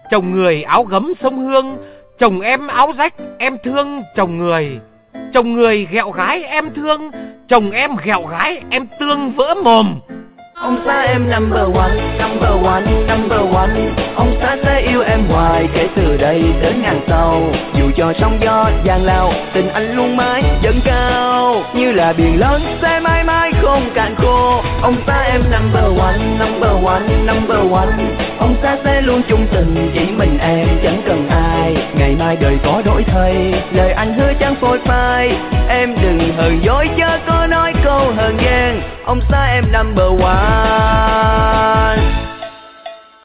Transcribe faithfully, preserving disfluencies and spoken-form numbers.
chồng người áo gấm sông Hương, chồng em áo rách em thương chồng người. Chồng người ghẹo gái em thương, chồng em ghẹo gái em tương vỡ mồm. Ông xã em number one, number one, number one. Ông xã sẽ yêu em hoài kể từ đây đến ngàn sau. Dù cho sóng gió giang lao, tình anh luôn mãi dâng cao. Như là biển lớn sẽ mãi mãi không cạn khô. Ông xã em number one, number one, number one. Ông xã sẽ luôn chung tình, chỉ mình em chẳng cần ai. Ngày mai đời có đổi thay, lời anh hứa chẳng phôi phai. Em đừng hờn dỗi chớ có nói câu hờn ghen. Ông xã em number one.